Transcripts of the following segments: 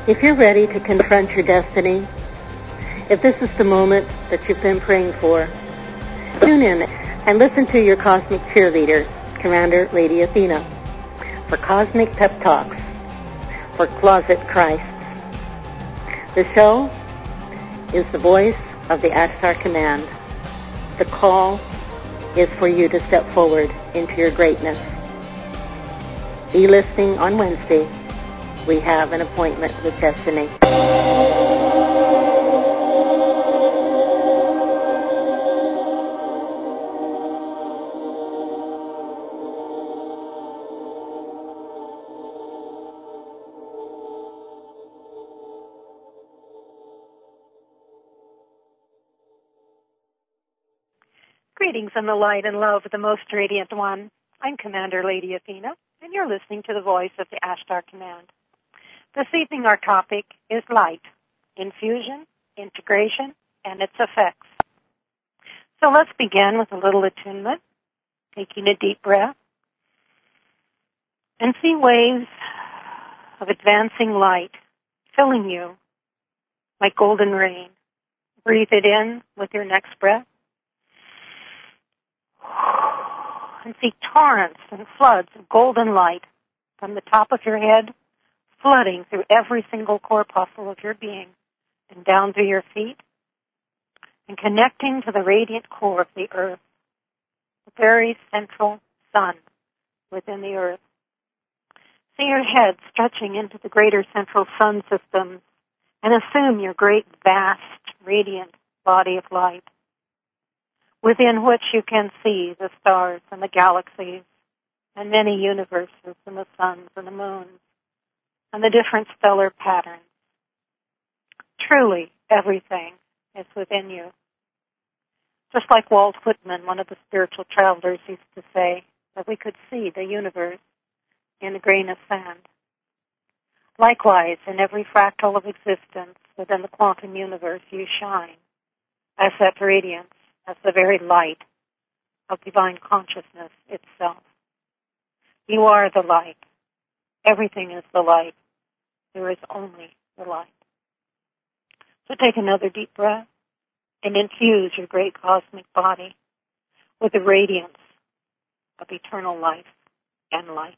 If you're ready to confront your destiny, if this is the moment that you've been praying for, tune in and listen to your cosmic cheerleader, Commander Lady Athena, for Cosmic Pep Talks for Closet Christ. The show is the voice of the Ashtar Command. The call is for you to step forward into your greatness. Be listening on Wednesday. We have an appointment with destiny. Greetings in the light and love of the Most Radiant One. I'm Commander Lady Athena, and you're listening to the voice of the Ashtar Command. This evening our topic is light, infusion, integration, and its effects. So let's begin with a little attunement, taking a deep breath, and see waves of advancing light filling you like golden rain. Breathe it in with your next breath, and see torrents and floods of golden light from the top of your head flooding through every single corpuscle of your being and down through your feet and connecting to the radiant core of the earth, the very central sun within the earth. See your head stretching into the greater central sun system and assume your great, vast, radiant body of light, within which you can see the stars and the galaxies and many universes and the suns and the moons and the different stellar patterns. Truly, everything is within you. Just like Walt Whitman, one of the spiritual travelers, used to say that we could see the universe in a grain of sand. Likewise, in every fractal of existence within the quantum universe, you shine as that radiance, as the very light of divine consciousness itself. You are the light. Everything is the light. There is only the light. So take another deep breath and infuse your great cosmic body with the radiance of eternal life and light.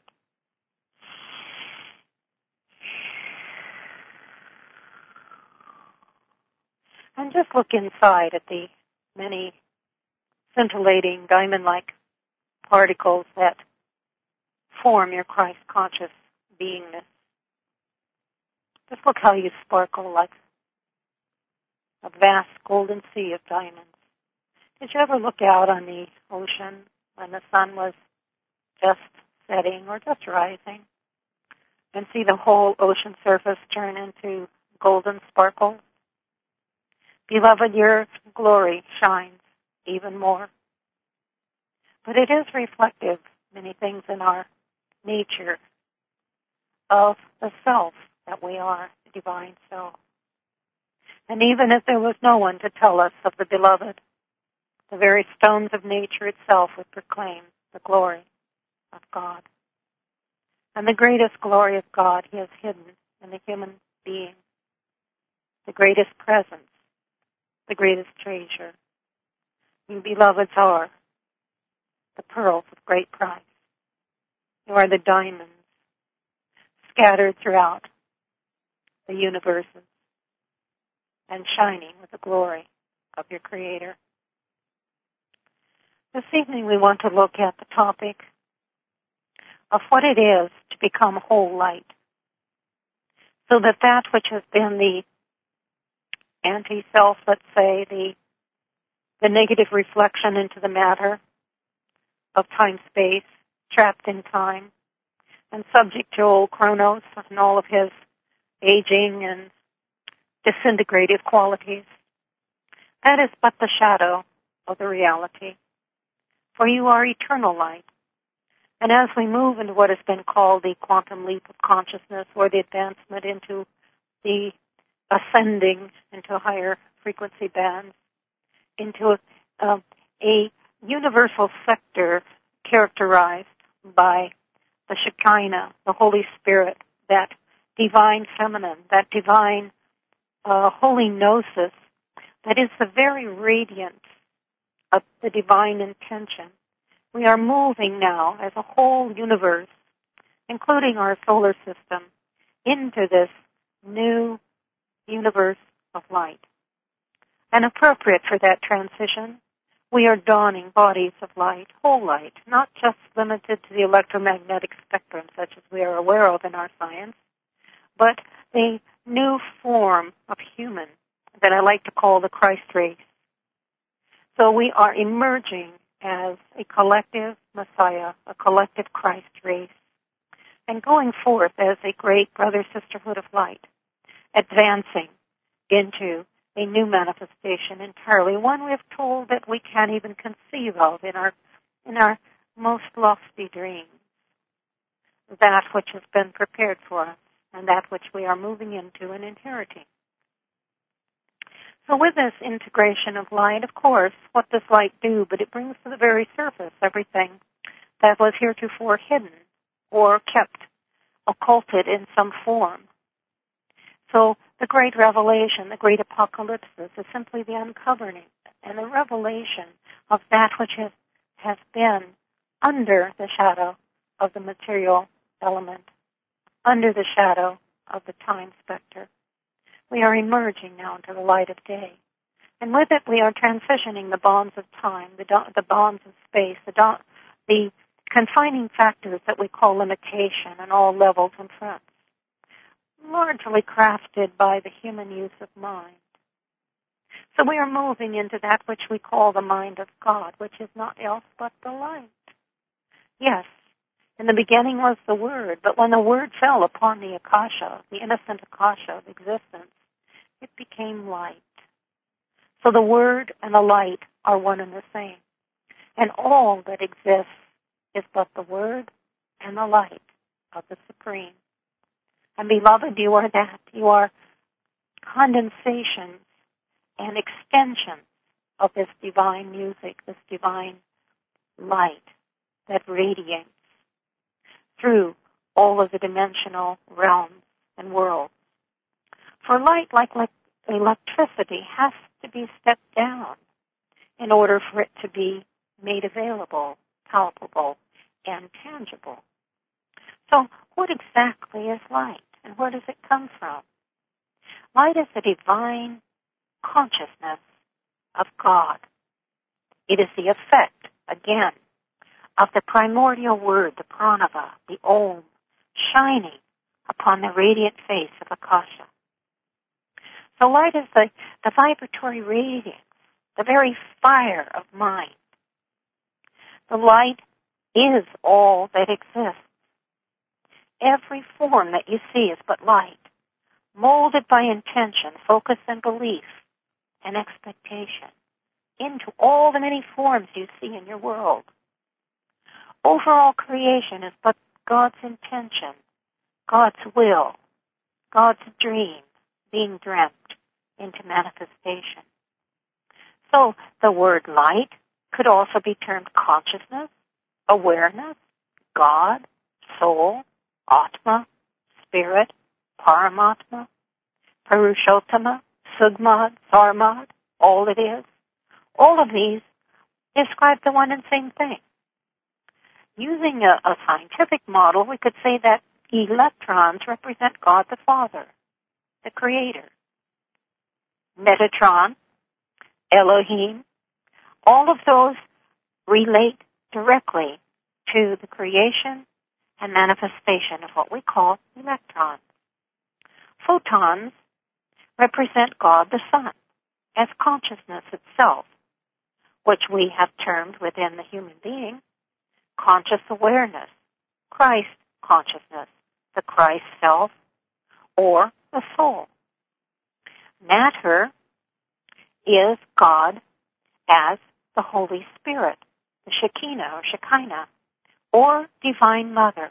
And just look inside at the many scintillating diamond-like particles that form your Christ-conscious beingness. Just look how you sparkle like a vast golden sea of diamonds. Did you ever look out on the ocean when the sun was just setting or just rising and see the whole ocean surface turn into golden sparkle? Beloved, your glory shines even more. But it is reflective, many things in our nature, of the self that we are, the divine self. And even if there was no one to tell us of the beloved, the very stones of nature itself would proclaim the glory of God. And the greatest glory of God He has hidden in the human being, the greatest presence, the greatest treasure. You beloveds are the pearls of great price. You are the diamonds scattered throughout the universes and shining with the glory of your Creator. This evening we want to look at the topic of what it is to become whole light, so that that which has been the anti-self, let's say, the negative reflection into the matter of time-space, trapped in time, and subject to old Chronos and all of his aging and disintegrative qualities. That is but the shadow of the reality. For you are eternal light. And as we move into what has been called the quantum leap of consciousness, or the advancement into the ascending into higher frequency bands, into a universal sector characterized by the Shekinah, the Holy Spirit, that divine feminine, that divine holy gnosis that is the very radiance of the divine intention. We are moving now as a whole universe, including our solar system, into this new universe of light. And appropriate for that transition, we are dawning bodies of light, whole light, not just limited to the electromagnetic spectrum such as we are aware of in our science, but the new form of human that I like to call the Christ race. So we are emerging as a collective Messiah, a collective Christ race, and going forth as a great brother-sisterhood of light, advancing into a new manifestation entirely, one we have told that we can't even conceive of in our most lofty dreams, that which has been prepared for us and that which we are moving into and inheriting. So with this integration of light, of course, what does light do? But it brings to the very surface everything that was heretofore hidden or kept occulted in some form. So the great revelation, the great apocalypse is simply the uncovering and the revelation of that which has been under the shadow of the material element, under the shadow of the time specter. We are emerging now into the light of day. And with it, we are transitioning the bonds of time, the bonds of space, the confining factors that we call limitation on all levels and fronts, largely crafted by the human use of mind. So we are moving into that which we call the mind of God, which is not else but the light. Yes, in the beginning was the Word, but when the Word fell upon the Akasha, the innocent Akasha of existence, it became light. So the Word and the light are one and the same. And all that exists is but the Word and the light of the Supreme. And beloved, you are that. You are condensations and extensions of this divine music, this divine light that radiates through all of the dimensional realms and worlds. For light, like electricity, has to be stepped down in order for it to be made available, palpable, and tangible. So what exactly is light, and where does it come from? Light is the divine consciousness of God. It is the effect, again, of the primordial word, the pranava, the Om, shining upon the radiant face of Akasha. So light is the vibratory radiance, the very fire of mind. The light is all that exists. Every form that you see is but light, molded by intention, focus, and belief, and expectation, into all the many forms you see in your world. Overall creation is but God's intention, God's will, God's dream being dreamt into manifestation. So the word light could also be termed consciousness, awareness, God, soul, Atma, spirit, Paramatma, Purushottama, Sugmad, Sarmad, all it is. All of these describe the one and same thing. Using a scientific model, we could say that electrons represent God the Father, the Creator. Metatron, Elohim, all of those relate directly to the creation and manifestation of what we call electrons. Photons represent God the Son as consciousness itself, which we have termed within the human being conscious awareness, Christ consciousness, the Christ self, or the soul. Matter is God as the Holy Spirit, the Shekinah or Shekinah, or Divine Mother.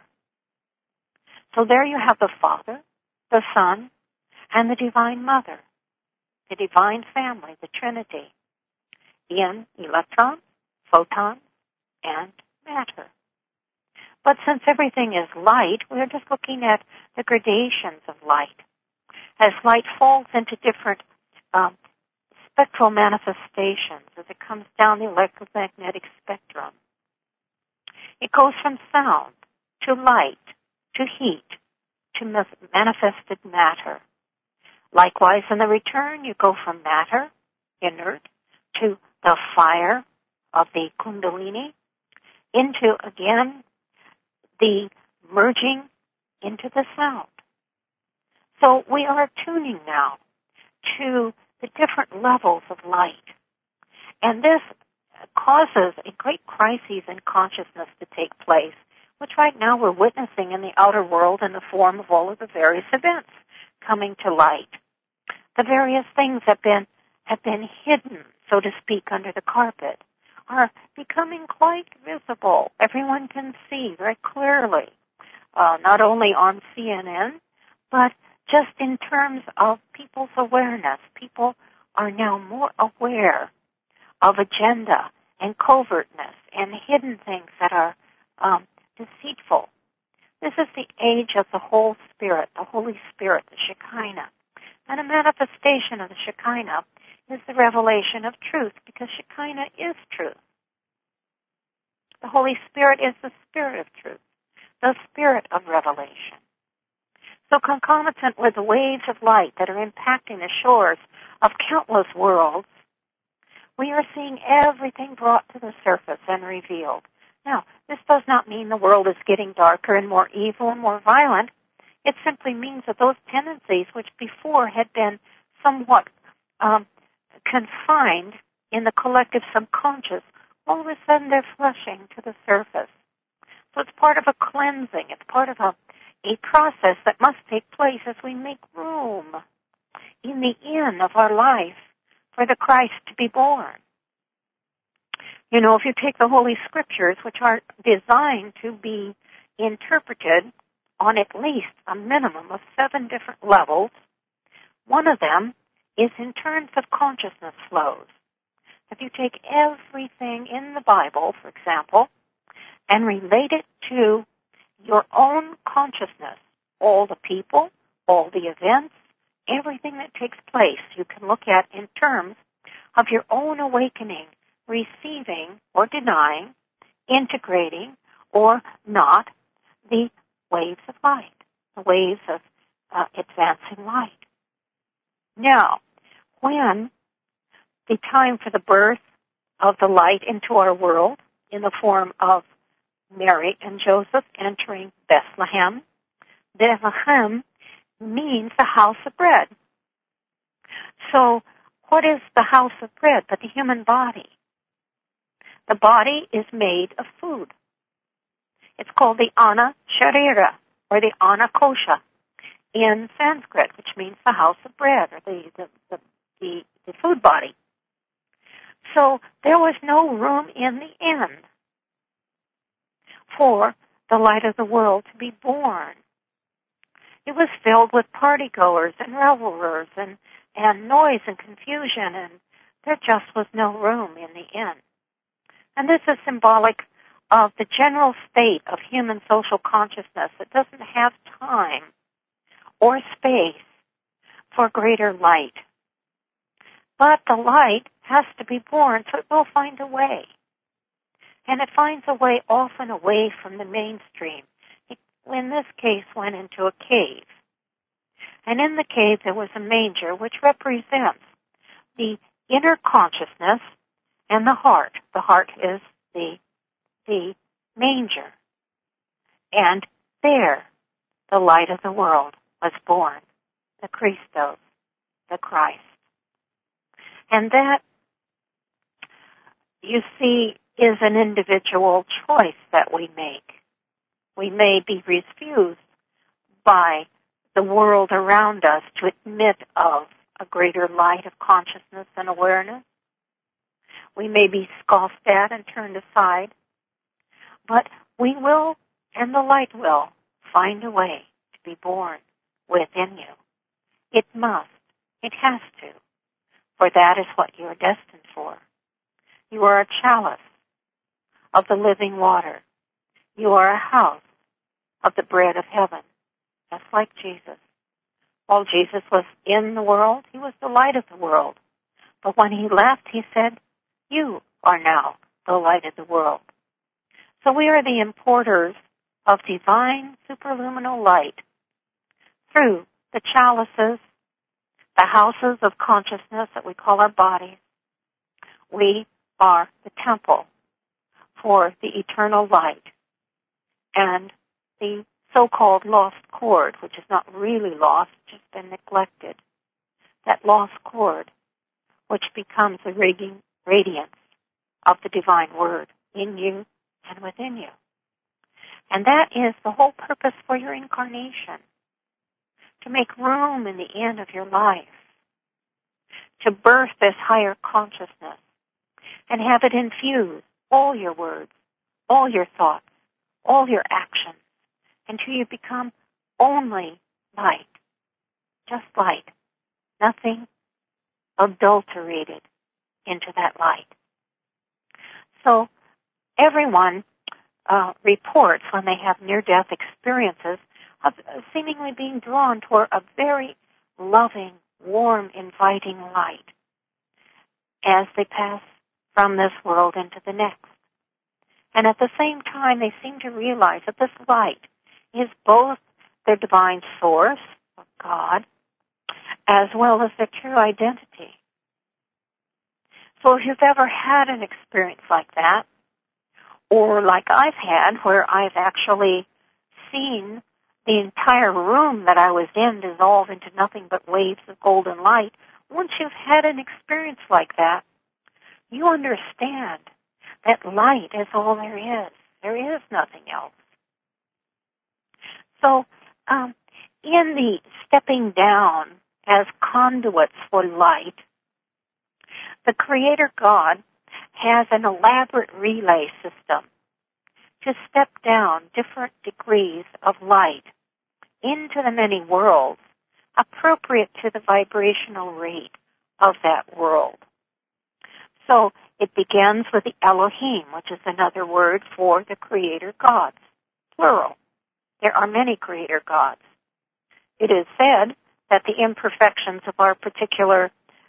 So there you have the Father, the Son, and the Divine Mother, the Divine Family, the Trinity, in electrons, photons, and matter. But since everything is light, we're just looking at the gradations of light. As light falls into different spectral manifestations, as it comes down the electromagnetic spectrum, it goes from sound to light to heat to manifested matter. Likewise, in the return, you go from matter, inert, to the fire of the Kundalini, into, again, the merging into the sound. So we are tuning now to the different levels of light. And this causes a great crisis in consciousness to take place, which right now we're witnessing in the outer world in the form of all of the various events coming to light. The various things have been hidden, so to speak, under the carpet are becoming quite visible. Everyone can see very clearly, not only on CNN, but just in terms of people's awareness. People are now more aware of agenda and covertness and hidden things that are deceitful. This is the age of the whole Spirit, the Holy Spirit, the Shekinah. And a manifestation of the Shekinah is the revelation of truth, because Shekinah is truth. The Holy Spirit is the Spirit of truth, the Spirit of revelation. So concomitant with the waves of light that are impacting the shores of countless worlds, we are seeing everything brought to the surface and revealed. Now, this does not mean the world is getting darker and more evil and more violent. It simply means that those tendencies, which before had been somewhat confined in the collective subconscious, all of a sudden they're flushing to the surface. So it's part of a cleansing. It's part of a process that must take place as we make room in the inn of our life for the Christ to be born. You know, if you take the Holy Scriptures, which are designed to be interpreted on at least a minimum of 7 different levels, one of them is in terms of consciousness flows. If you take everything in the Bible, for example, and relate it to your own consciousness, all the people, all the events, everything that takes place, you can look at in terms of your own awakening, receiving or denying, integrating or not the waves of light, the waves of advancing light. Now, when the time for the birth of the light into our world in the form of Mary and Joseph entering Bethlehem, Bethlehem means the house of bread. So, what is the house of bread but the human body? The body is made of food. It's called the Anna Sharira, or the Anna Kosha in Sanskrit, which means the house of bread, or the food body. So there was no room in the inn for the light of the world to be born. It was filled with partygoers and revelers and noise and confusion, and there just was no room in the inn. And this is symbolic of the general state of human social consciousness that doesn't have time or space for greater light. But the light has to be born, so it will find a way. And it finds a way often away from the mainstream. It, in this case, went into a cave. And in the cave there was a manger, which represents the inner consciousness and the heart. The heart is the manger. And there, the light of the world was born, the Christos, the Christ. And that, you see, is an individual choice that we make. We may be refused by the world around us to admit of a greater light of consciousness and awareness. We may be scoffed at and turned aside, but we will, and the light will, find a way to be born within you. It must. It has to. For that is what you are destined for. You are a chalice of the living water. You are a house of the bread of heaven, just like Jesus. While Jesus was in the world, he was the light of the world. But when he left, he said, you are now the light of the world. So we are the importers of divine superluminal light through the chalices, the houses of consciousness that we call our bodies. We are the temple for the eternal light and the so-called lost cord, which is not really lost, just been neglected. That lost cord, which becomes the radiance of the divine word in you and within you. And that is the whole purpose for your incarnation, to make room in the end of your life, to birth this higher consciousness and have it infuse all your words, all your thoughts, all your actions, until you become only light, just light, nothing adulterated into that light. So everyone reports when they have near-death experiences of seemingly being drawn toward a very loving, warm, inviting light as they pass from this world into the next. And at the same time, they seem to realize that this light is both their divine source, God, as well as their true identity. So if you've ever had an experience like that, or like I've had, where I've actually seen the entire room that I was in dissolve into nothing but waves of golden light, once you've had an experience like that, you understand that light is all there is. There is nothing else. So, in the stepping down as conduits for light, the Creator God has an elaborate relay system to step down different degrees of light into the many worlds appropriate to the vibrational rate of that world. So it begins with the Elohim, which is another word for the Creator gods, plural. There are many Creator gods. It is said that the imperfections of our particular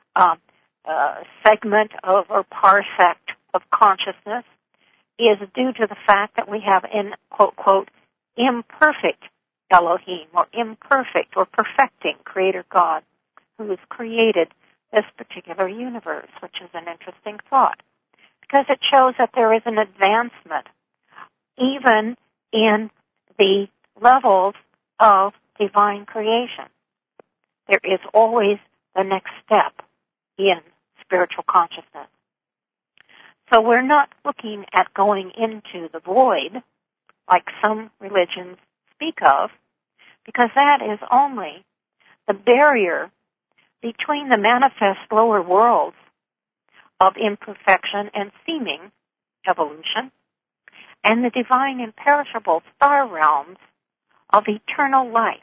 segment of or parsec of consciousness is due to the fact that we have an, quote, quote, imperfect Elohim, or imperfect or perfecting Creator God, who has created this particular universe, which is an interesting thought, because it shows that there is an advancement even in the levels of divine creation. There is always the next step in spiritual consciousness. So we're not looking at going into the void like some religions speak of, because that is only the barrier between the manifest lower worlds of imperfection and seeming evolution and the divine imperishable star realms of eternal life,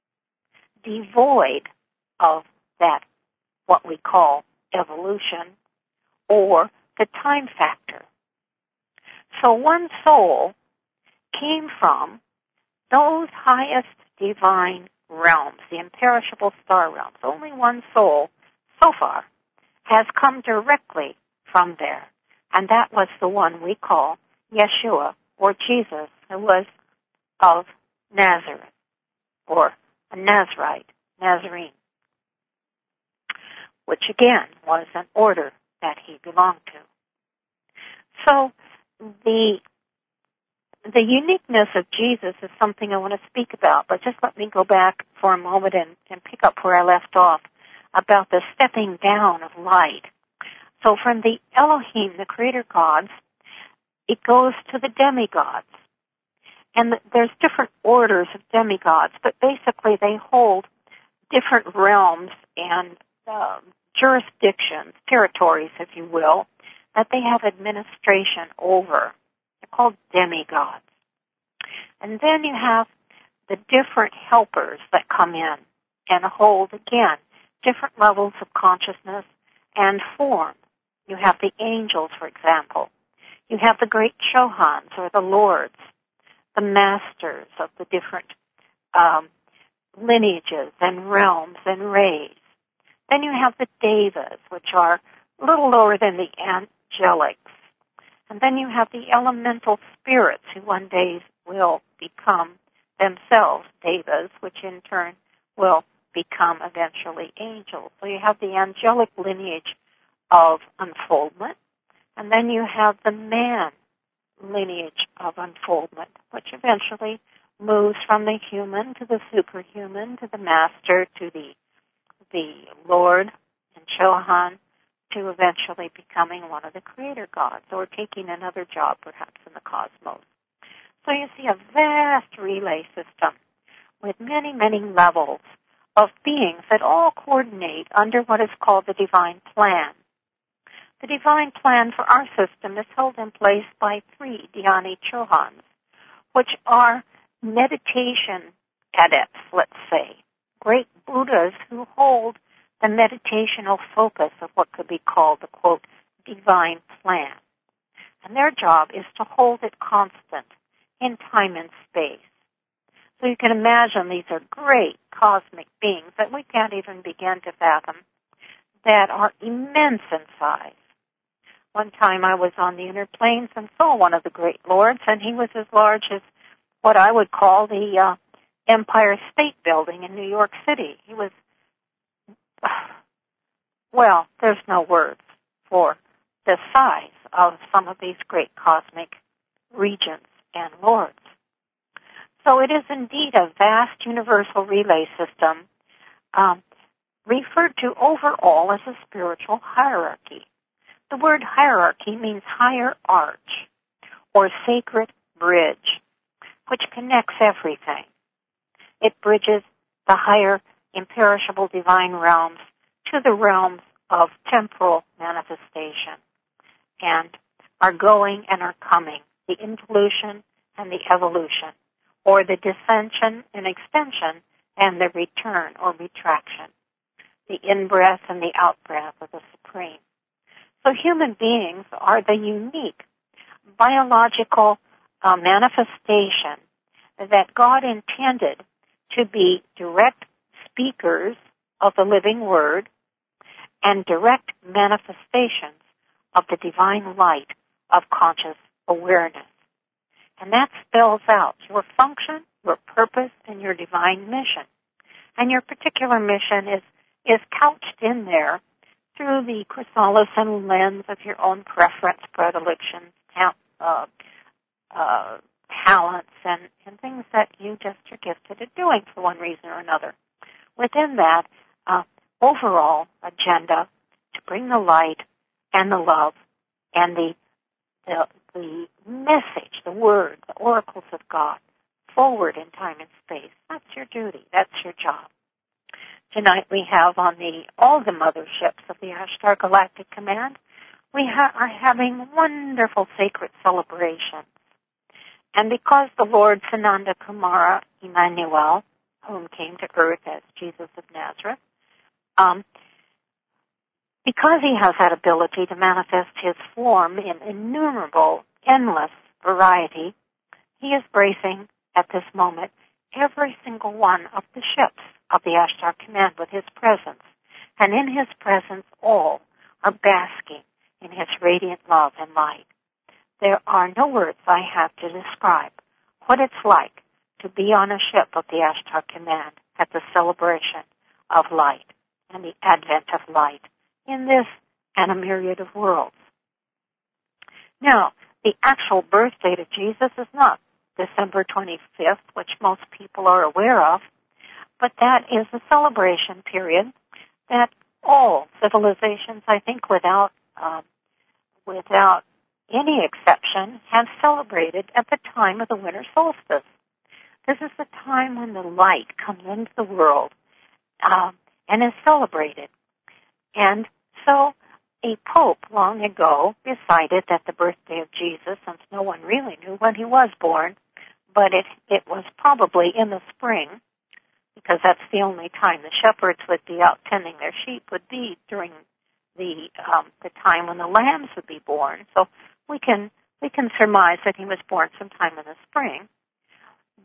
devoid of that, what we call evolution, or the time factor. So one soul came from those highest divine realms, the imperishable star realms. Only one soul, so far, has come directly from there, and that was the one we call Yeshua, or Jesus, who was of Nazareth, or a Nazarite, Nazarene, which again was an order that he belonged to. So the uniqueness of Jesus is something I want to speak about, but just let me go back for a moment and pick up where I left off about the stepping down of light. So from the Elohim, the Creator gods, it goes to the demigods. And there's different orders of demigods, but basically they hold different realms and jurisdictions, territories, if you will, that they have administration over. They're called demigods. And then you have the different helpers that come in and hold, again, different levels of consciousness and form. You have the angels, for example. You have the great Chohans, or the lords, the masters of the different lineages and realms and rays. Then you have the devas, which are a little lower than the angelics. And then you have the elemental spirits who one day will become themselves devas, which in turn will become eventually angels. So you have the angelic lineage of unfoldment, and then you have the man lineage of unfoldment, which eventually moves from the human to the superhuman to the master to the Lord and Chohan to eventually becoming one of the creator gods or taking another job perhaps in the cosmos. So you see a vast relay system with many, many levels of beings that all coordinate under what is called the divine plan. The divine plan for our system is held in place by 3 Dhyani Chohans, which are meditation adepts, let's say, great Buddhas who hold the meditational focus of what could be called the, quote, divine plan. And their job is to hold it constant in time and space. So you can imagine these are great cosmic beings that we can't even begin to fathom, that are immense in size. One time I was on the inner planes and saw one of the great lords, and he was as large as what I would call the Empire State Building in New York City. He was, well, there's no words for the size of some of these great cosmic regents and lords. So it is indeed a vast universal relay system referred to overall as a spiritual hierarchy. The word hierarchy means higher arch or sacred bridge, which connects everything. It bridges the higher imperishable divine realms to the realms of temporal manifestation and our going and our coming, the involution and the evolution, or the descension and extension and the return or retraction, the in-breath and the out-breath of the Supreme. So human beings are the unique biological manifestation that God intended to be direct speakers of the living word and direct manifestations of the divine light of conscious awareness. And that spells out your function, your purpose, and your divine mission. And your particular mission is couched in there through the chrysalis and lens of your own preference, predilections, talents, and things that you just are gifted at doing for one reason or another. Within that overall agenda to bring the light and the love and the message, the word, the oracles of God forward in time and space. That's your duty. That's your job. Tonight we have on all the motherships of the Ashtar Galactic Command, we are having wonderful sacred celebrations. And because the Lord Sananda Kumara Emmanuel, whom came to earth as Jesus of Nazareth, because he has that ability to manifest his form in innumerable, endless variety, he is bracing at this moment every single one of the ships of the Ashtar Command with his presence. And in his presence, all are basking in his radiant love and light. There are no words I have to describe what it's like to be on a ship of the Ashtar Command at the celebration of light and the advent of light in this and a myriad of worlds. Now, the actual birth date of Jesus is not December 25th, which most people are aware of, but that is a celebration period that all civilizations, I think without any exception, have celebrated at the time of the winter solstice. This is the time when the light comes into the world and is celebrated. And so a pope long ago decided that the birthday of Jesus, since no one really knew when he was born, but it was probably in the spring, because that's the only time the shepherds would be out tending their sheep, would be during the time when the lambs would be born. So we can surmise that he was born sometime in the spring.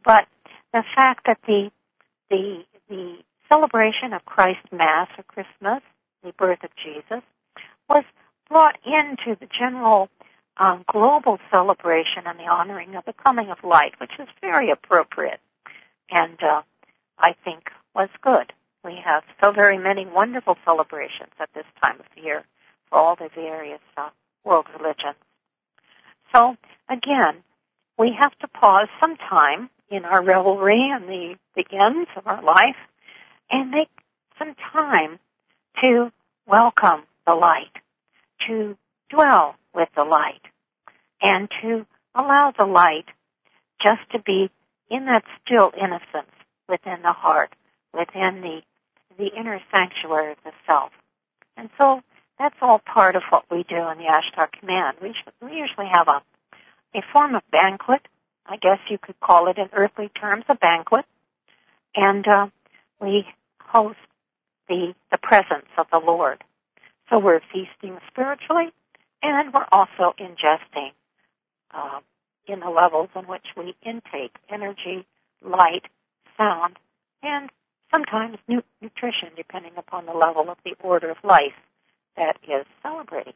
But the fact that the celebration of Christ's Mass or Christmas, the birth of Jesus, was brought into the general global celebration and the honoring of the coming of light, which is very appropriate and I think was good. We have so very many wonderful celebrations at this time of the year for all the various world religions. So, again, we have to pause some time in our revelry and the ends of our life and make some time to welcome the light, to dwell with the light, and to allow the light just to be in that still innocence within the heart, within the inner sanctuary of the self. And so that's all part of what we do in the Ashtar Command. We usually have a form of banquet. I guess you could call it in earthly terms a banquet. And we host the presence of the Lord. So we're feasting spiritually, and we're also ingesting in the levels in which we intake energy, light, sound, and sometimes nutrition, depending upon the level of the order of life that is celebrating.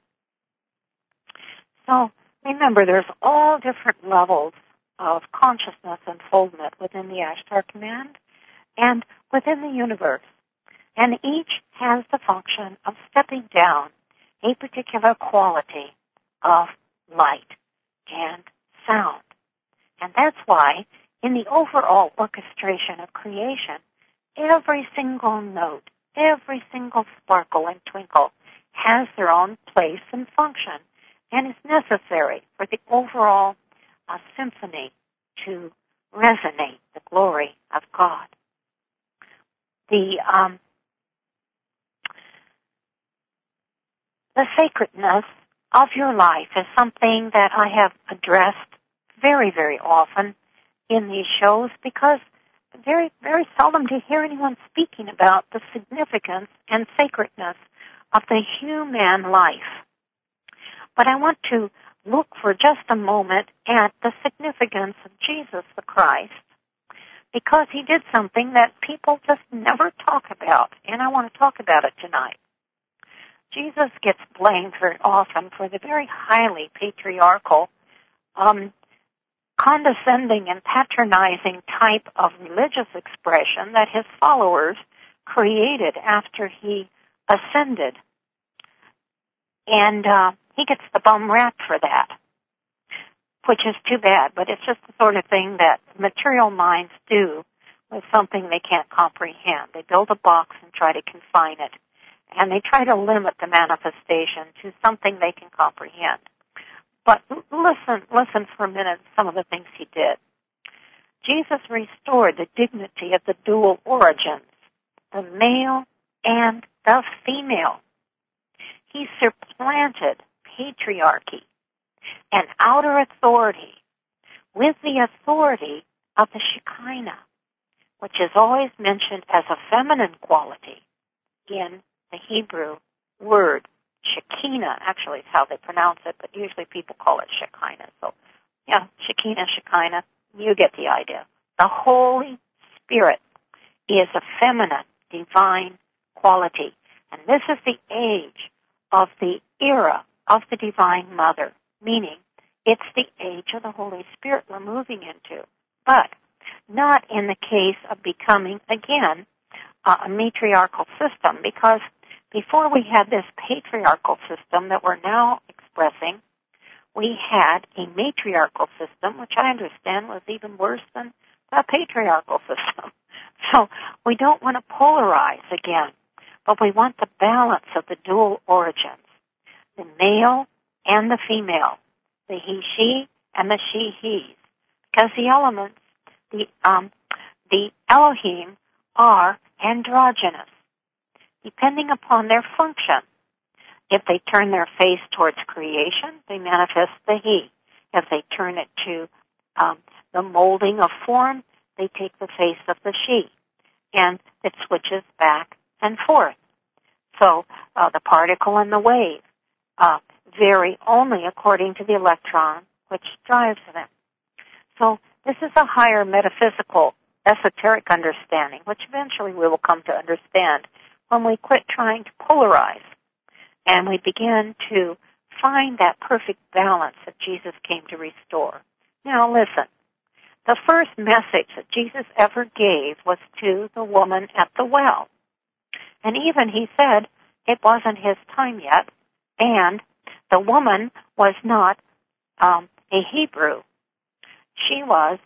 So remember, there's all different levels of consciousness unfoldment within the Ashtar Command and within the universe. And each has the function of stepping down a particular quality of light and sound. And that's why in the overall orchestration of creation, every single note, every single sparkle and twinkle has their own place and function and is necessary for the overall symphony to resonate the glory of God. The sacredness of your life is something that I have addressed very, very often in these shows because very, very seldom do you hear anyone speaking about the significance and sacredness of the human life. But I want to look for just a moment at the significance of Jesus the Christ because he did something that people just never talk about, and I want to talk about it tonight. Jesus gets blamed very often for the very highly patriarchal, condescending and patronizing type of religious expression that his followers created after he ascended. And he gets the bum rap for that, which is too bad, but it's just the sort of thing that material minds do with something they can't comprehend. They build a box and try to confine it, and they try to limit the manifestation to something they can comprehend. But listen for a minute to some of the things he did. Jesus restored the dignity of the dual origins, the male and the female. He supplanted patriarchy and outer authority with the authority of the Shekinah, which is always mentioned as a feminine quality in the Hebrew word. Shekinah, actually, is how they pronounce it, but usually people call it Shekinah. So, yeah, Shekinah, you get the idea. The Holy Spirit is a feminine, divine quality. And this is the age of the era of the Divine Mother, meaning it's the age of the Holy Spirit we're moving into. But not in the case of becoming, again, a matriarchal system, because before we had this patriarchal system that we're now expressing, we had a matriarchal system, which I understand was even worse than a patriarchal system. So we don't want to polarize again, but we want the balance of the dual origins, the male and the female, the he-she and the she-he's, because the elements, the Elohim, are androgynous, depending upon their function. If they turn their face towards creation, they manifest the he. If they turn it to the molding of form, they take the face of the she. And it switches back and forth. So the particle and the wave vary only according to the electron which drives them. So This is a higher metaphysical, esoteric understanding, which eventually we will come to understand when we quit trying to polarize and we begin to find that perfect balance that Jesus came to restore. Now listen, the first message that Jesus ever gave was to the woman at the well. And even he said it wasn't his time yet, and the woman was not a Hebrew. She was,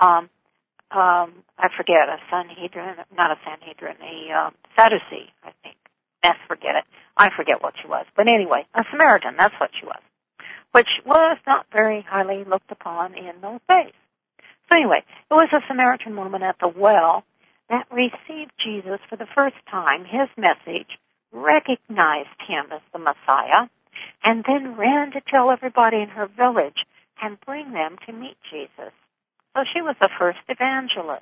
I forget, a Sanhedrin, not a Sanhedrin, a Sadducee, I think. Forget it. I forget what she was. But anyway, a Samaritan, that's what she was, which was not very highly looked upon in those days. So anyway, it was a Samaritan woman at the well that received Jesus for the first time, his message, recognized him as the Messiah, and then ran to tell everybody in her village and bring them to meet Jesus. So she was the first evangelist.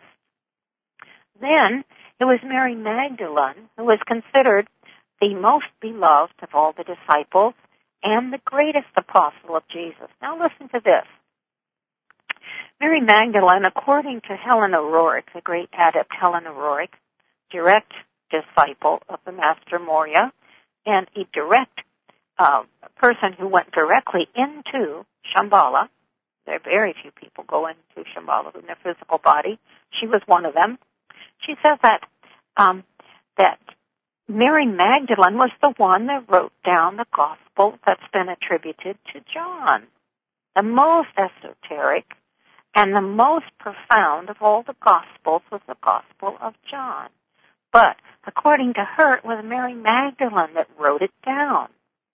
Then it was Mary Magdalene, who was considered the most beloved of all the disciples and the greatest apostle of Jesus. Now listen to this. Mary Magdalene, according to Helen O'Rourke, the great adept Helen O'Rourke, direct disciple of the Master Moria, and a direct person who went directly into Shambhala. There are very few people go into Shambhala in their physical body. She was one of them. She says that that Mary Magdalene was the one that wrote down the gospel that's been attributed to John, the most esoteric and the most profound of all the gospels was the Gospel of John. But according to her, it was Mary Magdalene that wrote it down.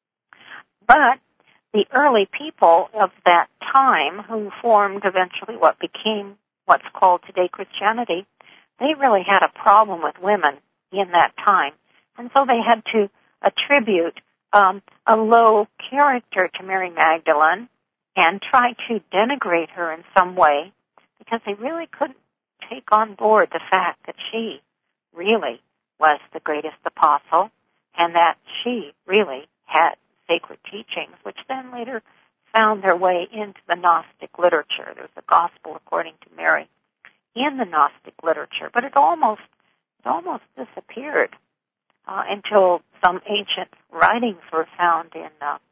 But the early people of that time, who formed eventually what became what's called today Christianity, they really had a problem with women in that time. And so they had to attribute a low character to Mary Magdalene and try to denigrate her in some way, because they really couldn't take on board the fact that she really was the greatest apostle and that she really had sacred teachings, which then later found their way into the Gnostic literature. There's a gospel according to Mary in the Gnostic literature, but it almost disappeared until some ancient writings were found in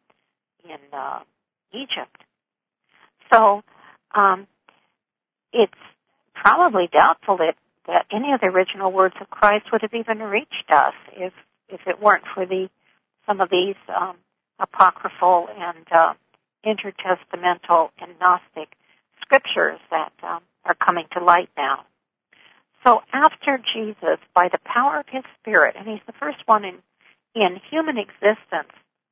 Egypt. So it's probably doubtful that any of the original words of Christ would have even reached us if it weren't for some of these apocryphal and intertestamental and Gnostic scriptures that are coming to light now. So after Jesus, by the power of his Spirit, and he's the first one in human existence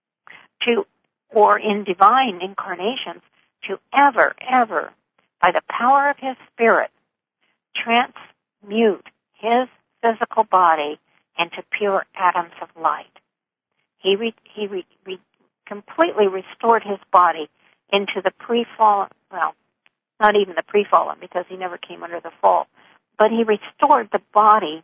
or in divine incarnations to ever, by the power of his Spirit, transmute his physical body into pure atoms of light. He completely restored his body into the pre-fallen, well, not even the pre-fallen, because he never came under the fall, but he restored the body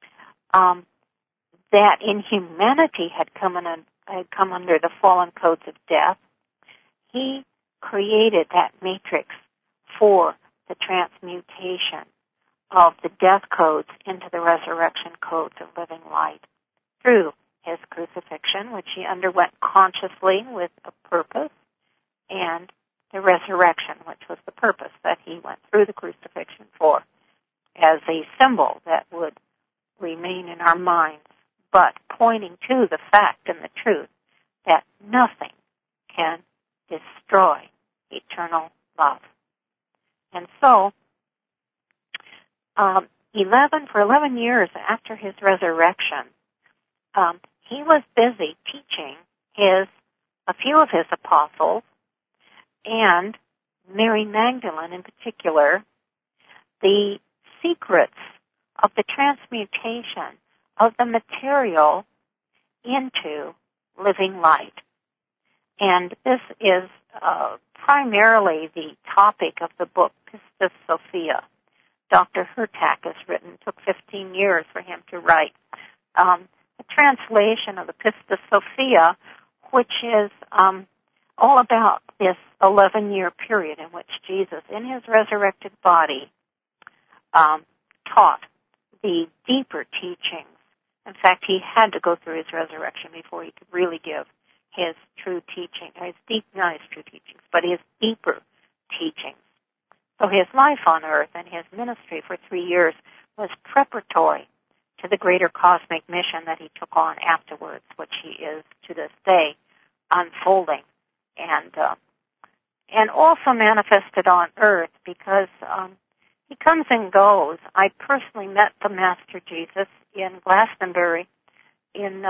that in humanity had come under the fallen codes of death. He created that matrix for the transmutation of the death codes into the resurrection codes of living light through his crucifixion, which he underwent consciously with a purpose, and the resurrection, which was the purpose that he went through the crucifixion for, as a symbol that would remain in our minds, but pointing to the fact and the truth that nothing can destroy eternal love. And so, 11 years after his resurrection, he was busy teaching a few of his apostles, and Mary Magdalene in particular, the secrets of the transmutation of the material into living light. And this is primarily the topic of the book Pistis Sophia. Dr. Hurtak has written, took 15 years for him to write a translation of the Pistis Sophia, which is all about this 11-year period in which Jesus, in his resurrected body, taught the deeper teachings. In fact, he had to go through his resurrection before he could really give his true teaching, not his true teachings, but his deeper teachings. So his life on earth and his ministry for 3 years was preparatory to the greater cosmic mission that he took on afterwards, which he is to this day unfolding, and also manifested on earth because he comes and goes. I personally met the Master Jesus in Glastonbury in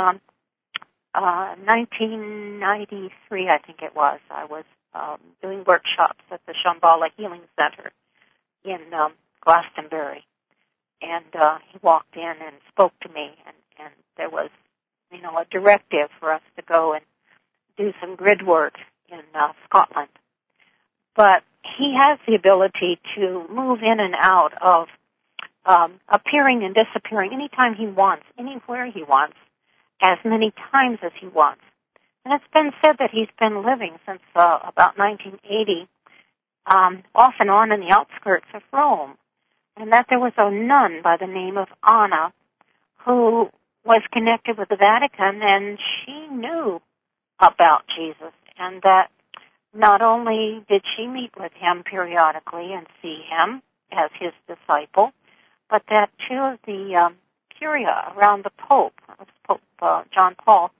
1993, I think it was. I was doing workshops at the Shambhala Healing Center in Glastonbury. And he walked in and spoke to me, and there was, a directive for us to go and do some grid work in Scotland. But he has the ability to move in and out of appearing and disappearing anytime he wants, anywhere he wants, as many times as he wants. And it's been said that he's been living since about 1980, off and on in the outskirts of Rome, and that there was a nun by the name of Anna who was connected with the Vatican, and she knew about Jesus, and that not only did she meet with him periodically and see him as his disciple, but that two of the curia around the Pope John Paul,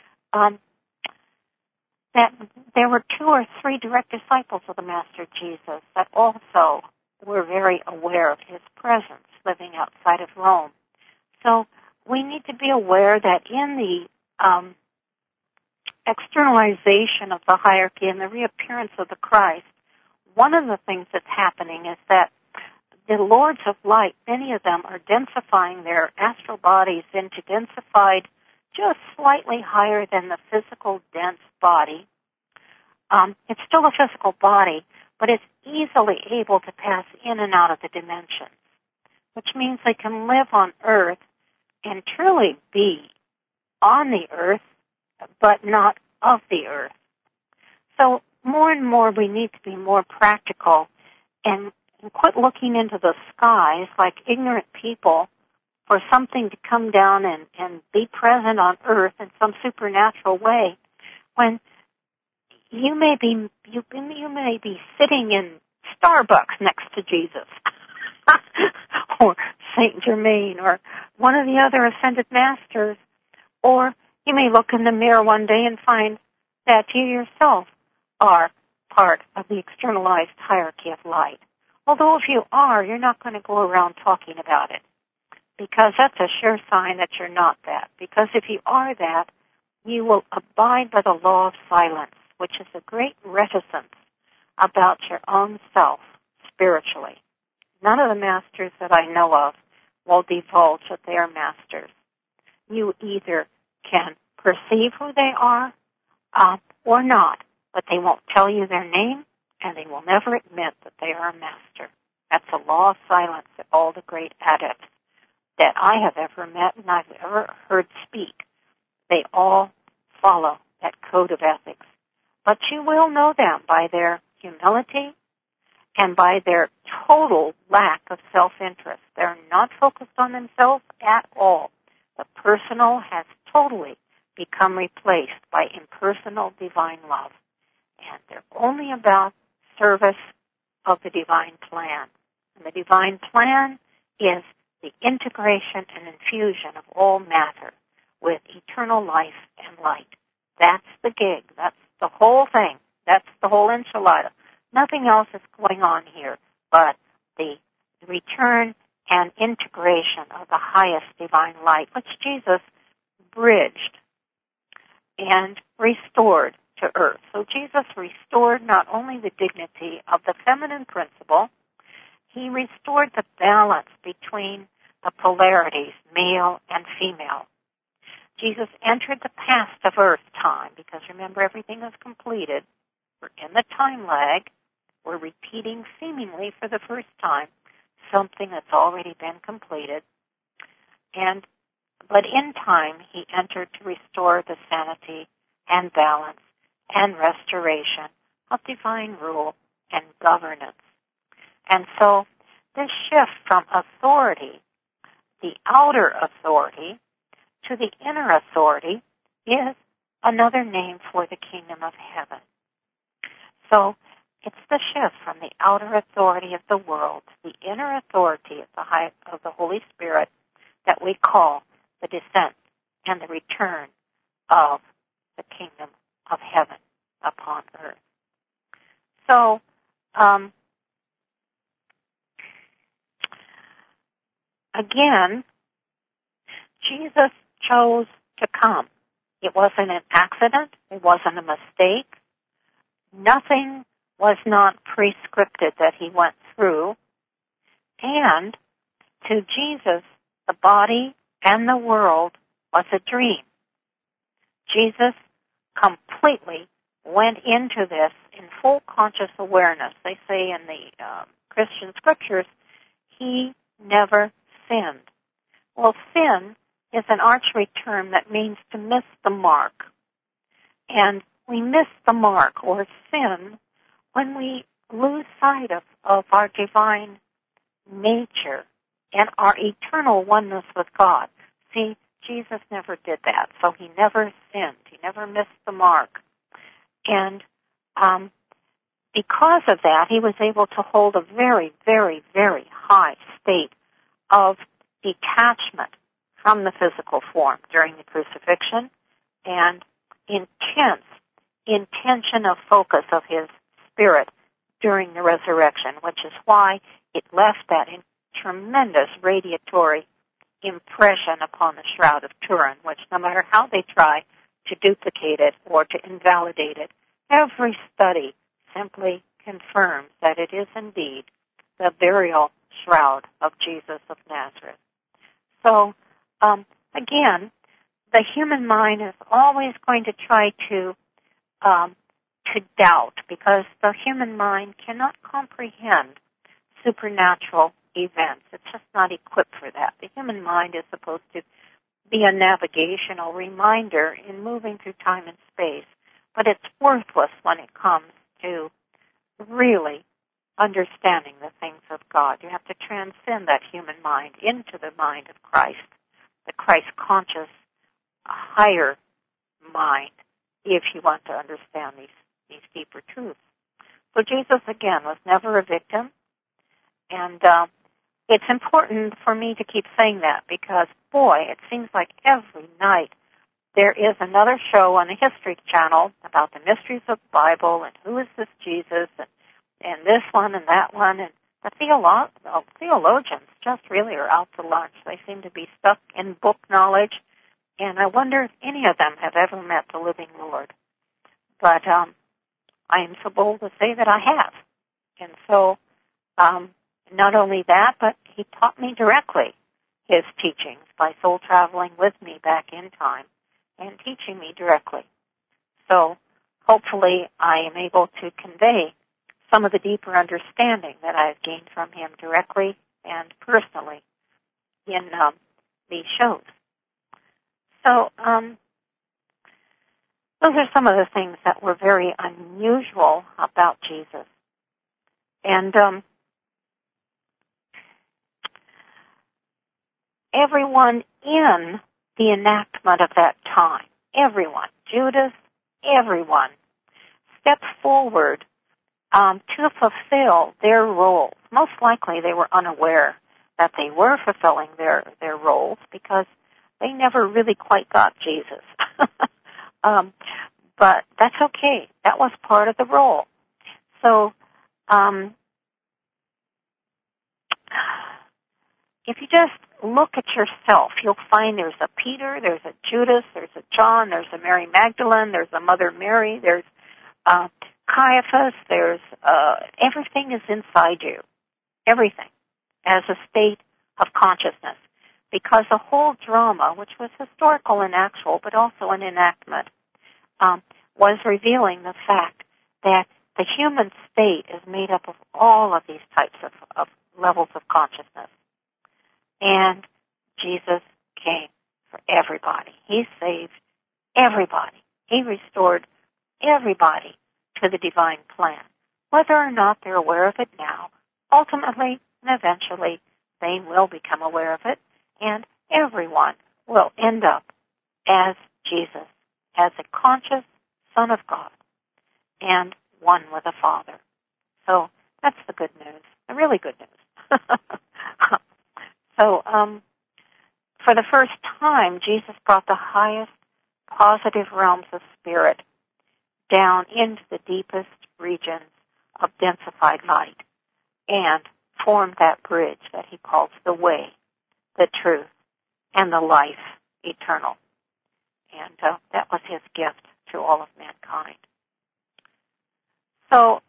that there were 2 or 3 direct disciples of the Master Jesus that also were very aware of his presence living outside of Rome. So we need to be aware that in the externalization of the hierarchy and the reappearance of the Christ, one of the things that's happening is that the Lords of Light, many of them are densifying their astral bodies into densified just slightly higher than the physical dense body. It's still a physical body, but it's easily able to pass in and out of the dimensions, which means they can live on Earth and truly be on the Earth, but not of the Earth. So more and more we need to be more practical and quit looking into the skies like ignorant people for something to come down and be present on Earth in some supernatural way, when you may be sitting in Starbucks next to Jesus, or Saint Germain, or one of the other ascended masters, or you may look in the mirror one day and find that you yourself are part of the externalized hierarchy of light. Although if you are, you're not going to go around talking about it, because that's a sure sign that you're not that. Because if you are that, you will abide by the law of silence, which is a great reticence about your own self spiritually. None of the masters that I know of will divulge that they are masters. You either can perceive who they are or not, but they won't tell you their name, and they will never admit that they are a master. That's a law of silence that all the great adepts that I have ever met and I've ever heard speak, they all follow that code of ethics. But you will know them by their humility and by their total lack of self-interest. They're not focused on themselves at all. The personal has totally become replaced by impersonal divine love. And they're only about service of the divine plan. And the divine plan is the integration and infusion of all matter with eternal life and light. That's the gig. That's the whole thing. That's the whole enchilada. Nothing else is going on here but the return and integration of the highest divine light, which Jesus bridged and restored to earth. So Jesus restored not only the dignity of the feminine principle, he restored the balance between the polarities, male and female. Jesus entered the past of earth time, because remember, everything is completed. We're in the time lag. We're repeating seemingly for the first time something that's already been completed. But in time, he entered to restore the sanity and balance and restoration of divine rule and governance. And so this shift from authority, the outer authority, to the inner authority is another name for the kingdom of heaven. So it's the shift from the outer authority of the world to the inner authority of the Holy Spirit that we call the descent and the return of the kingdom of heaven upon earth. So, again, Jesus chose to come. It wasn't an accident. It wasn't a mistake. Nothing was not prescripted that he went through. And to Jesus, the body and the world was a dream. Jesus completely went into this in full conscious awareness. They say in the Christian scriptures, he never sinned. Well, sin is an archery term that means to miss the mark. And we miss the mark or sin when we lose sight of our divine nature and our eternal oneness with God. See, Jesus never did that, so he never sinned. He never missed the mark. And because of that, he was able to hold a very, very, very high state of detachment from the physical form during the crucifixion and intention of focus of his spirit during the resurrection, which is why it left that tremendous radiatory impression upon the Shroud of Turin, which no matter how they try to duplicate it or to invalidate it, every study simply confirms that it is indeed the burial shroud of Jesus of Nazareth. So, again, the human mind is always going to try to doubt, because the human mind cannot comprehend supernatural events. It's just not equipped for that. The human mind is supposed to be a navigational reminder in moving through time and space, but it's worthless when it comes to really understanding the things of God. You have to transcend that human mind into the mind of Christ, the Christ-conscious, higher mind, if you want to understand these deeper truths. So Jesus, again, was never a victim, and it's important for me to keep saying that because, boy, it seems like every night there is another show on the History Channel about the mysteries of the Bible and who is this Jesus and this one and that one. And the theologians just really are out to lunch. They seem to be stuck in book knowledge, and I wonder if any of them have ever met the living Lord. But I am so bold to say that I have. And so not only that, but he taught me directly his teachings by soul traveling with me back in time and teaching me directly. So hopefully I am able to convey some of the deeper understanding that I've gained from him directly and personally in these shows. So those are some of the things that were very unusual about Jesus. And everyone in the enactment of that time, everyone, Judas, everyone, stepped forward to fulfill their roles. Most likely they were unaware that they were fulfilling their roles because they never really quite got Jesus. But that's okay. That was part of the role. So if you just look at yourself, you'll find there's a Peter, there's a Judas, there's a John, there's a Mary Magdalene, there's a Mother Mary, there's Caiaphas, there's everything is inside you. Everything as a state of consciousness. Because the whole drama, which was historical and actual, but also an enactment, was revealing the fact that the human state is made up of all of these types of levels of consciousness. And Jesus came for everybody. He saved everybody. He restored everybody to the divine plan. Whether or not they're aware of it now, ultimately and eventually they will become aware of it, and everyone will end up as Jesus, as a conscious Son of God, and one with the Father. So that's the good news, the really good news. So for the first time, Jesus brought the highest positive realms of spirit down into the deepest regions of densified light and formed that bridge that he calls the way, the truth, and the life eternal. And that was his gift to all of mankind. So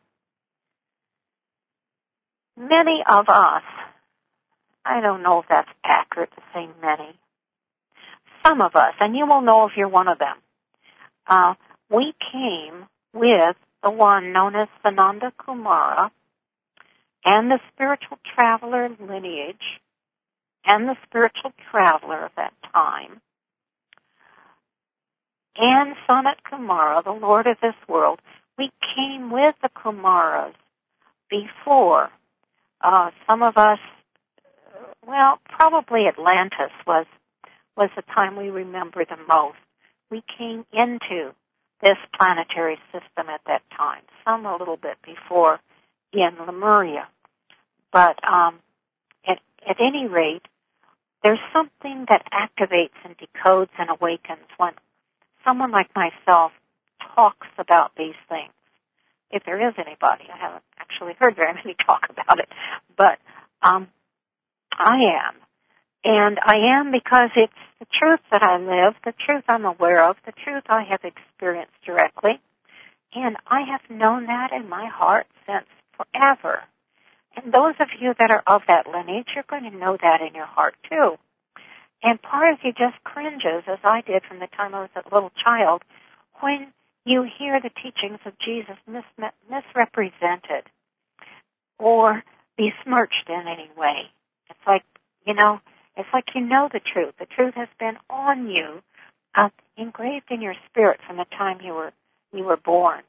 many of us, I don't know if that's accurate to say many, some of us, and you will know if you're one of them, we came with the one known as Sananda Kumara and the spiritual traveler lineage and the spiritual traveler of that time and Sanat Kumara, the Lord of this world. We came with the Kumaras before. Some of us, well, probably Atlantis was the time we remember the most. We came into this planetary system at that time, some a little bit before in Lemuria. But at any rate, there's something that activates and decodes and awakens when someone like myself talks about these things. If there is anybody, I haven't actually heard very many talk about it, but I am. And I am because it's the truth that I live, the truth I'm aware of, the truth I have experienced directly, and I have known that in my heart since forever. And those of you that are of that lineage, you're going to know that in your heart too. And part of you just cringes, as I did from the time I was a little child, when you hear the teachings of Jesus misrepresented or besmirched in any way. It's like, you know the truth. The truth has been on you, engraved in your spirit from the time you were born.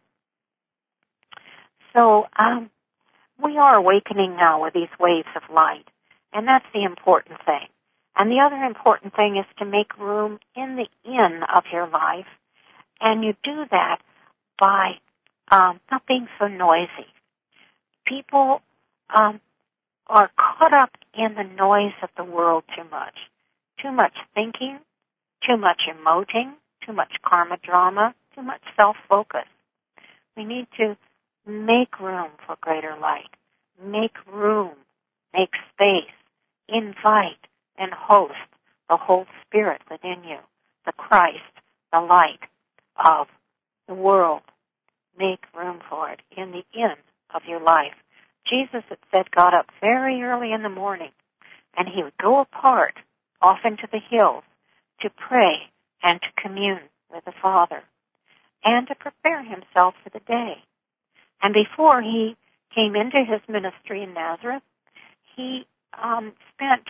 So we are awakening now with these waves of light, and that's the important thing. And the other important thing is to make room in the inn of your life, and you do that by not being so noisy. People are caught up in the noise of the world too much. Too much thinking, too much emoting, too much karma drama, too much self-focus. We need to make room for greater light. Make room, make space, invite and host the whole Spirit within you, the Christ, the light of the world. Make room for it in the inn of your life. Jesus, it said, got up very early in the morning, and he would go apart off into the hills to pray and to commune with the Father and to prepare himself for the day. And before he came into his ministry in Nazareth, he spent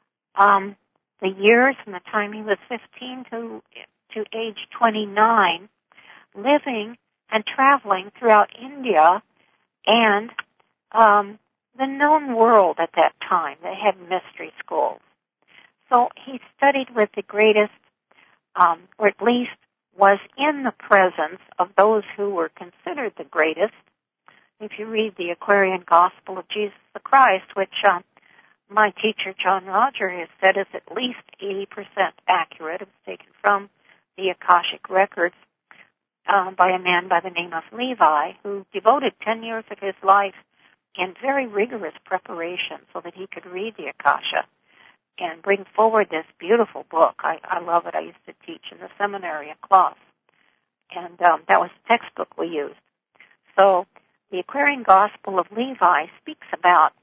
the years from the time he was 15 to age 29 living and traveling throughout India and the known world at that time. They had mystery schools. So he studied with the greatest, or at least was in the presence of those who were considered the greatest. If you read the Aquarian Gospel of Jesus the Christ, which my teacher John Roger has said is at least 80% accurate, it was taken from the Akashic records by a man by the name of Levi, who devoted 10 years of his life in very rigorous preparation so that he could read the Akasha and bring forward this beautiful book. I love it. I used to teach in the seminary at Kloss, and that was the textbook we used. So the Aquarian Gospel of Levi speaks about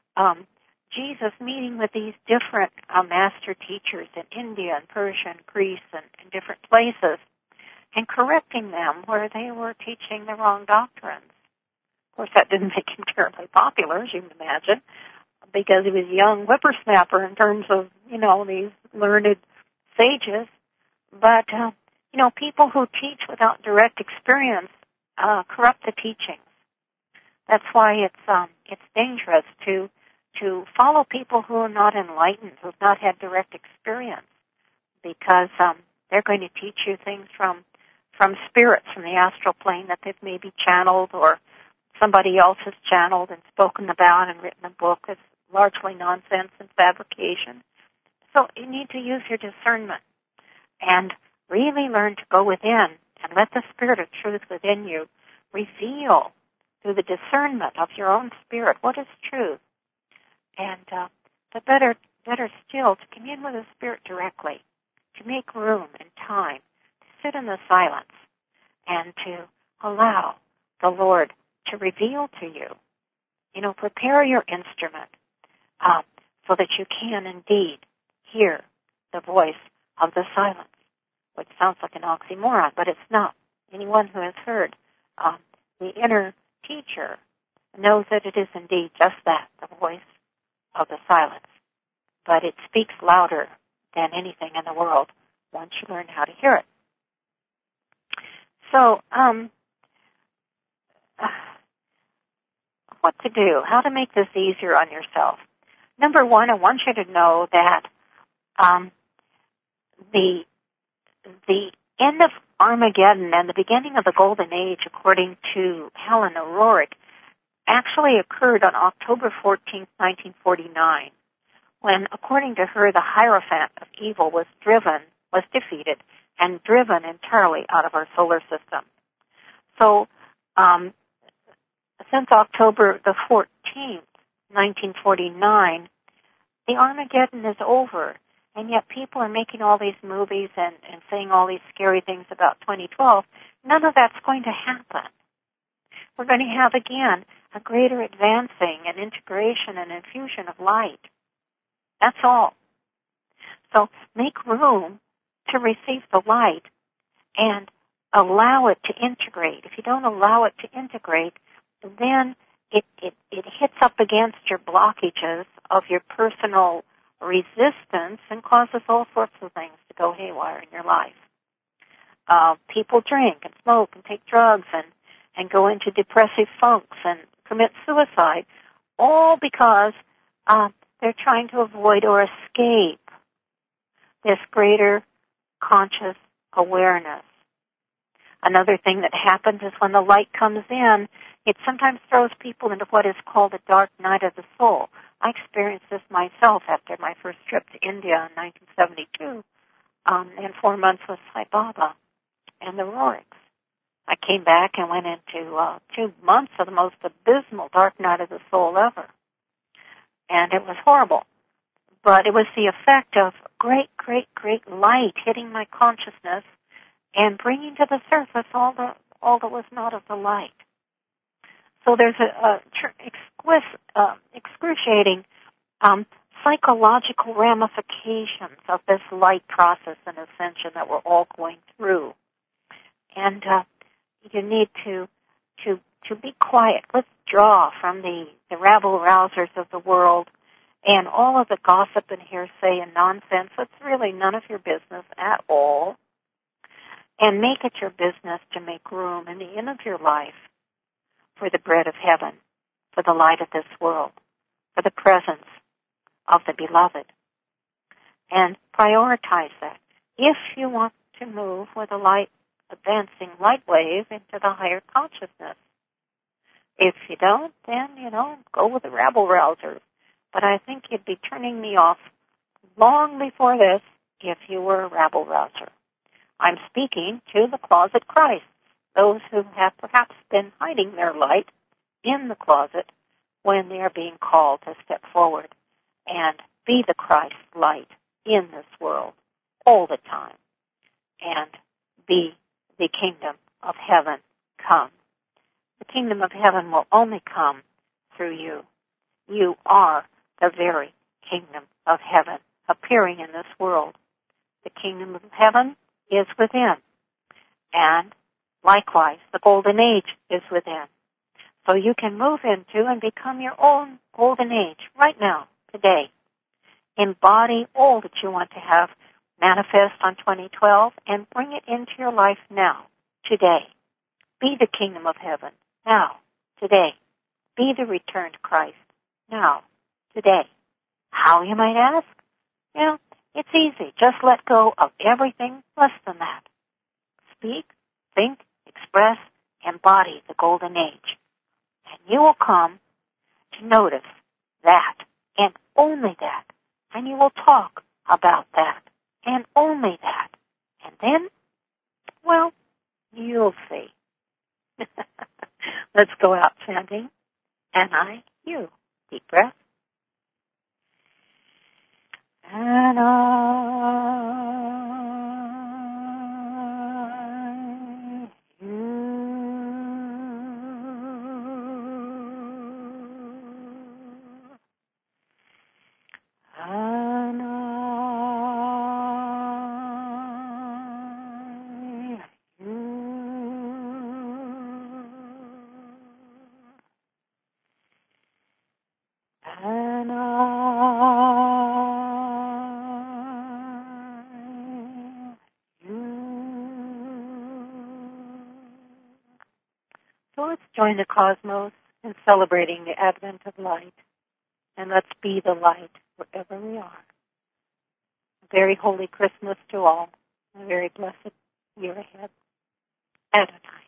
Jesus meeting with these different master teachers in India and Persia and Greece and different places and correcting them where they were teaching the wrong doctrines. Of course, that didn't make him terribly popular, as you can imagine, because he was a young whippersnapper in terms of, these learned sages. But, people who teach without direct experience corrupt the teachings. That's why it's dangerous to follow people who are not enlightened, who have not had direct experience, because they're going to teach you things from spirits from the astral plane that they've maybe channeled, or somebody else has channeled and spoken about and written a book. It's largely nonsense and fabrication. So you need to use your discernment and really learn to go within and let the Spirit of truth within you reveal through the discernment of your own spirit what is truth. And the better still, to commune with the Spirit directly, to make room and time, to sit in the silence, and to allow the Lord to reveal to you. Prepare your instrument so that you can indeed hear the voice of the silence, which sounds like an oxymoron, but it's not. Anyone who has heard the inner teacher knows that it is indeed just that, the voice of the silence. But it speaks louder than anything in the world once you learn how to hear it. So, what to do? How to make this easier on yourself? Number one, I want you to know that the end of Armageddon and the beginning of the Golden Age, according to Helen O'Rourke, actually occurred on October 14, 1949, when, according to her, the Hierophant of evil was defeated and driven entirely out of our solar system. So, since October the 14th, 1949, the Armageddon is over, and yet people are making all these movies and saying all these scary things about 2012. None of that's going to happen. We're going to have, again, a greater advancing and integration and infusion of light. That's all. So make room to receive the light and allow it to integrate. If you don't allow it to integrate, then it hits up against your blockages of your personal resistance and causes all sorts of things to go haywire in your life. People drink and smoke and take drugs and go into depressive funks and commit suicide, all because they're trying to avoid or escape this greater conscious awareness. Another thing that happens is when the light comes in, it sometimes throws people into what is called a dark night of the soul. I experienced this myself after my first trip to India in 1972, and 4 months with Sai Baba and the Roriks. I came back and went into 2 months of the most abysmal dark night of the soul ever. And it was horrible. But it was the effect of great, great, great light hitting my consciousness and bringing to the surface all that was not of the light. So there's excruciating psychological ramifications of this light process and ascension that we're all going through. And you need to be quiet, withdraw from the rabble-rousers of the world and all of the gossip and hearsay and nonsense. It's really none of your business at all. And make it your business to make room in the end of your life for the bread of heaven, for the light of this world, for the presence of the beloved. And prioritize that. If you want to move with a light, advancing light wave into the higher consciousness. If you don't, then, go with the rabble-rousers. But I think you'd be turning me off long before this if you were a rabble-rouser. I'm speaking to the closet Christs, those who have perhaps been hiding their light in the closet when they are being called to step forward and be the Christ light in this world all the time and be the kingdom of heaven come. The kingdom of heaven will only come through you. You are the very kingdom of heaven appearing in this world. The kingdom of heaven is within. And likewise, the golden age is within. So you can move into and become your own golden age right now, today. Embody all that you want to have manifest on 2012 and bring it into your life now, today. Be the kingdom of heaven now, today. Be the returned Christ now, today. How, you might ask? Well, it's easy. Just let go of everything less than that. Speak, think, express, embody the golden age. And you will come to notice that and only that. And you will talk about that and only that. And then, well, you'll see. Let's go out chanting. And I, you. Deep breath. And I, you. And I, you. And So let's join the cosmos in celebrating the advent of light. And let's be the light wherever we are. A very holy Christmas to all. A very blessed year ahead. At a time.